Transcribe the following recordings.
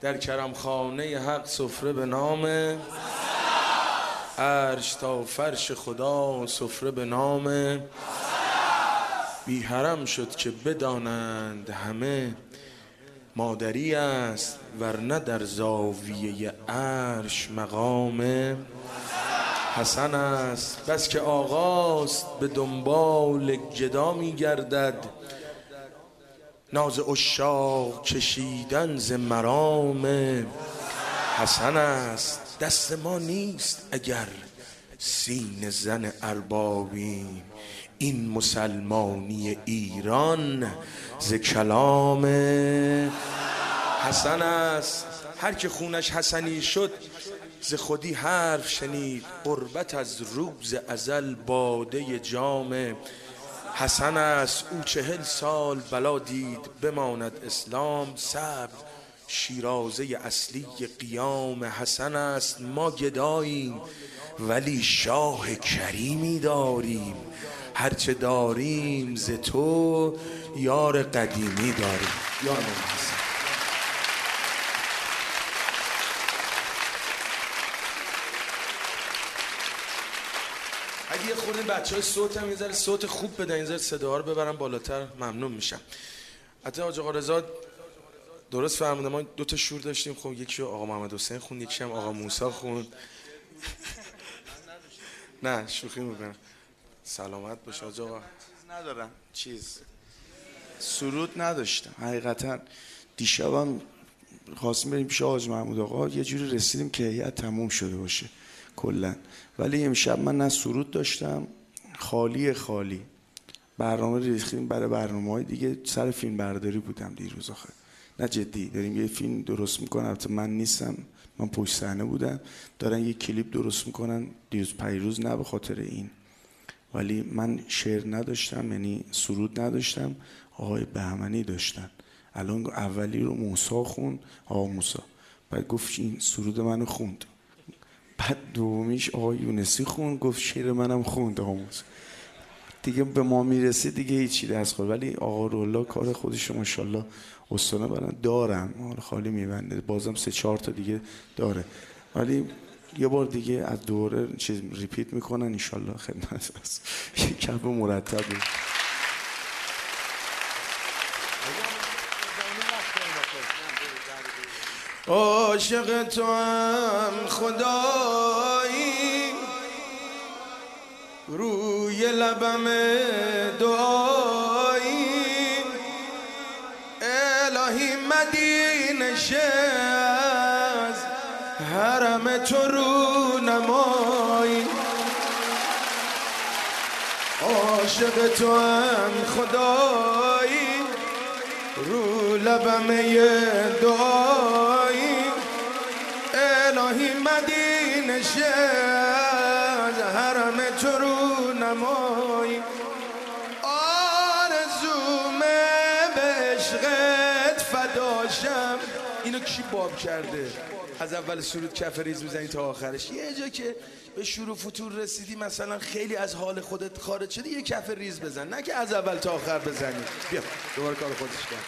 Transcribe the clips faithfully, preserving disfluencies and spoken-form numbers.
در کرم خانه حق سفره به نام عرش تا فرش خدا سفره به نام بی حرم شد که بدانند همه مادری است ورنه در زاویه عرش مقام حسن است. بس که آقاست به دنبال گدا می گردد ناز عشاق کشیدن ز مرام حسن است. دست ما نیست اگر سینه زن اربابیم این مسلمانی ایران ز کلام حسن است. هر که خونش حسنی شد ز خودی حرف شنید قربت از روز ازل باده جام حسن است. او چهل سال بلا دید بماند اسلام صبر شیرازه اصلی قیام حسن است. ما گداییم ولی شاه کریمی داریم هرچه داریم ز تو یار قدیمی داریم. یا امام حسن. اگه یه خورده بچه های صوت هم یه ذره صوت خوب بدن یه ذره صدا رو ببرم بالاتر ممنون میشم. حتی حاج آقا رضا درست فرمودن ما دو تا شور داشتیم. خب یکی آقا محمد حسین خوند یکی هم آقا موسی خوند. نه شوخی میکنم. سلامت باش حاج آقا. چیز ندارم چیز سرود نداشتم حقیقتا. دیشبم خواستیم بریم پیش حاج محمود آقا یه جوری رسیدیم که هیئت تموم شده باشه کلا، ولی امشب من نه سرود داشتم خالی خالی برنامه ریختیم برای برنامه‌های دیگه. سر فیلم برداری بودم دیروز آخه. نه جدی داریم یه فیلم درست میکنن البته من نیستم من پشت صحنه بودم دارن یه کلیپ درست میکنن دیروز پیروز نه به خاطر این ولی من شعر نداشتم یعنی سرود نداشتم آقای بهمنی داشتن. الان اولی رو موسی خوند آقا موسی بعد گفت این سرود منو خوند بعد دومیش آقا یونسی خوند گفت شعر منم خوند آقا موسی دیگه به ما میرسه دیگه هیچی دست خورد. ولی آقا رولا کار خودش ماشاءالله استانه برن دارم حالا خالی میبنده بازم سه چهار تا دیگه داره ولی یه بار دیگه از دوره چیز ریپیت میکنن انشالله خدمت هست یه کپ مرتب. عاشق تو هم خدایی روی لبم دعایی الهی مدینه از حرم تو رو نمایی عاشق تو هم خدایی رو لبم دعایی الهی مدینه از حرم تو رو نمایی آرزومه به عشقت فداشم. اینو کی باب کرده؟ از اول سرود کف ریز میزنی تا آخرش. یه جا که به شروع فتور رسیدی مثلا خیلی از حال خودت خارج شدی یه کف ریز بزن نه که از اول تا آخر بزنی. بیا دوباره کار خودش کرد.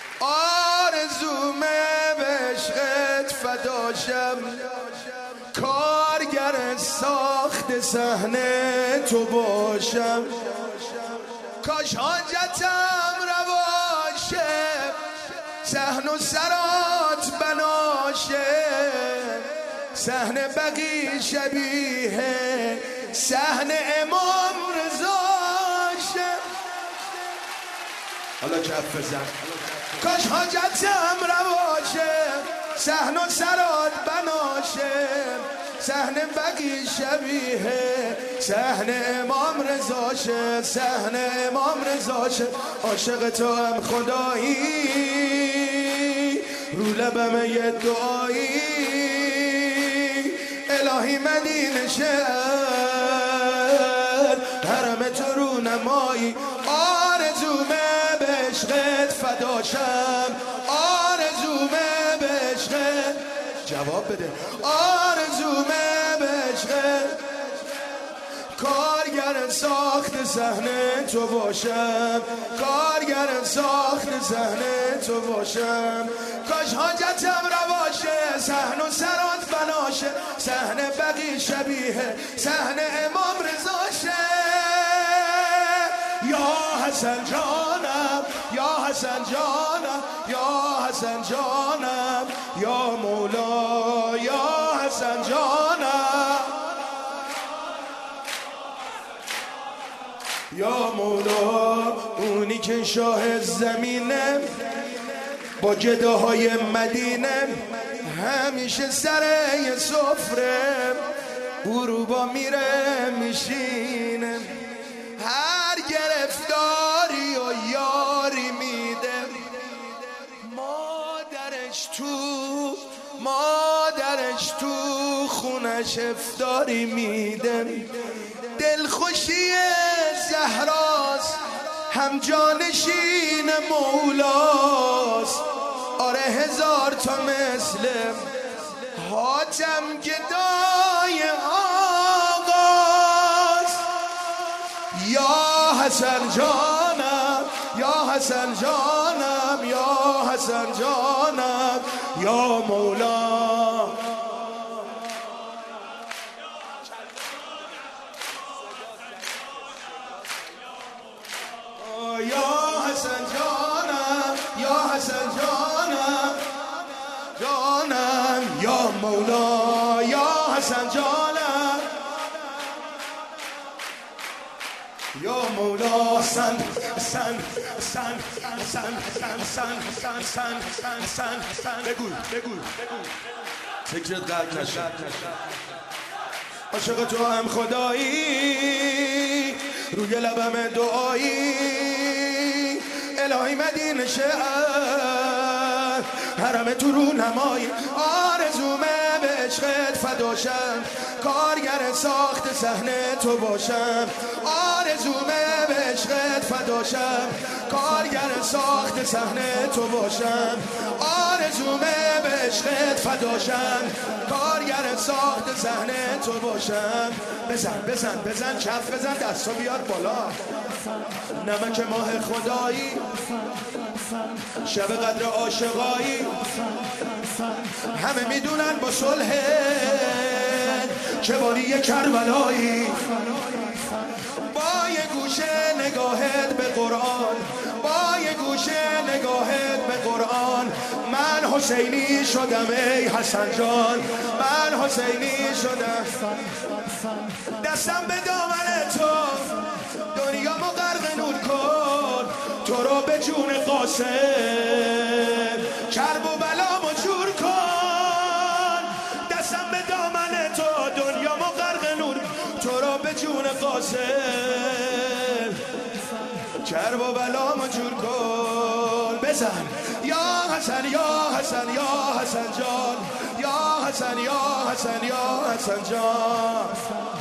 آرزومه به عشقت فداشم کارگر ساخت صحنه تو باشم کاش حاجتم رواشه صحن و سرات بناشه صحن بقی شبیه صحن امام رضاشه. حالا کف بزن. کاش حاجتم رواشه صحن و سرات بناشه صحن بقی شبیه صحن امام رضاشه صحن امام رضاشه. عاشق تو هم خدایی رو لبم یه دعایی الهی مدینه شد حرم تو رو نمایی آرزومه به عشقت فداشم آرزومه به عشقت جواب بده آرزومه به عشقت کارگر ساخت صحنه تو باشم کارگر ساخت صحنه تو باشم کاش حاجتم روا برقی شبیه صحن امام رضاشه. یا حسن جانم یا حسن جانم یا حسن جانم یا مولا یا حسن جانم یا مولا. اونی که شاه زمینه با گداهای مدینه همیشه سر یه سفره غروبا میره میشینه. هر گرفتاری و یاری میده. مادرش تو مادرش تو خونش افطاری میده. دلخوشی زهراست هم جانشین مولاست. آره هزار تا مثل حاتم گدای آقاست. یا حسن جانم یا حسن جانم یا حسن جانم یا مولا. یا حسن جانم یا حسن جانم جانم یا مولا یا حسن جانم یا مولا. سن سن سن سن سن سن سن سن سن سن بگو بگو فکرت قلب نشد. عاشق تو هم خدایی روی لبم دعایی. الهی مدینه شهر حرم تو رو نمایی. آرزومه به عشقت فداشم کارگر ساخت صحنه تو باشم. آرزومه به عشقت فداشم کارگر ساخت صحنه تو باشم. آرزومه به عشقت فداشم کارگر ساخت صحنه تو باشم. بزن بزن بزن کف بزن دستو بیار بالا. نمک ماه خدایی شب قدر عاشقایی. همه میدونن با صلح که باری کربلایی. با یه گوشه نگاهت به قرآن با یه گوشه نگاهت به قرآن من حسینی شدم ای حسن جان. من حسینی شدم. دستم به دامن تو دنیا مو غرق نور کن. تو رو به جون قاسم کرب و بلامو جور کن. دستم به دامن تو دنیا مو غرق نور. تو رو به جون قاسم کرب و بلامو جور کن. بزن یا حسن یا حسن یا حسن جان یا حسن یا حسن یا حسن جان.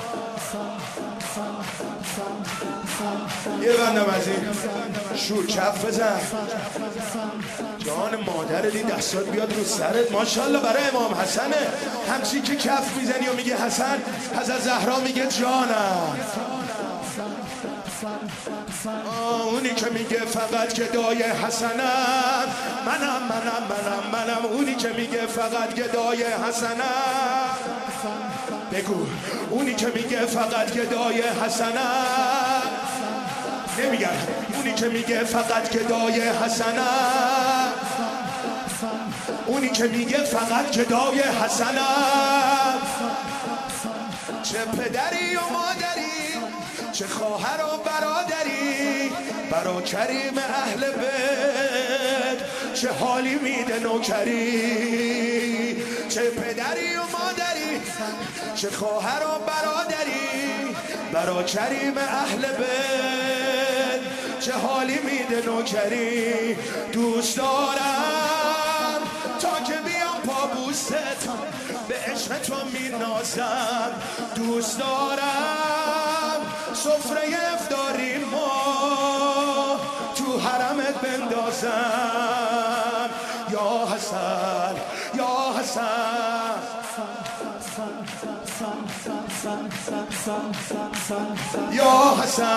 یه بندم از این شور کف بزن. جان مادر دستات بیاد رو سرت. ماشاءالله برای امام حسنه. همچین که کف میزنی و میگه حسن حضرت زهرا میگه جانم. اونی که میگه فقط گدای حسنم منم منم منم منم. اونی که میگه فقط گدای حسنم بگو. اونی که میگه فقط گدای حسنم نمیگن. اونی که میگه فقط گدای حسنم اونی که میگه فقط گدای حسنم. چه پدری و مادری چه خواهر و برادری برا کریم اهل بیت چه حالی میده نوکری. چه پدری و مادری چه خواهر و برادری برا کریم اهل بیت چه حالی میده نوکری. دوست دارم تا که بیام پا بوست به عشق تو مینازم. دوست دارم سفره افطاری ما تو حرمت بندازم. یا حسن یا حسن یا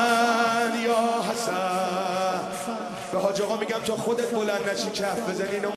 حسن یا حسن. به حاج آقا میگم تا خودت بلند نشی کف بزنی.